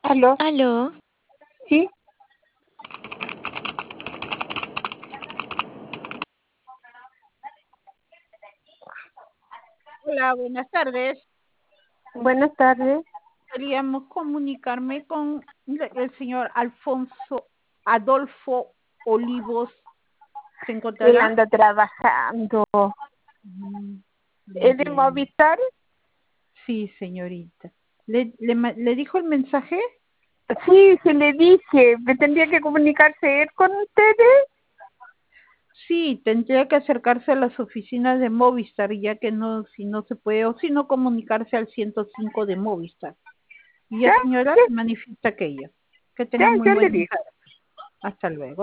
Aló, Aló, sí, Hola, buenas tardes. buenas tardes. Queríamos comunicarme con el señor Adolfo Olivos. ¿Se Él encontrará? anda trabajando. Mm, ¿Es de Bien. Movistar? Sí, señorita. ¿Le dijo el mensaje? Sí, se le dije. ¿Me tendría que comunicarse él con ustedes? Sí, tendría que acercarse a las oficinas de Movistar, ya que no, si no se puede, o si no comunicarse al 105 de Movistar. Y Ya, ya, señora, ya, manifiesta aquello. Que ya, tenga muy yo le buena digo. tarde. Hasta luego.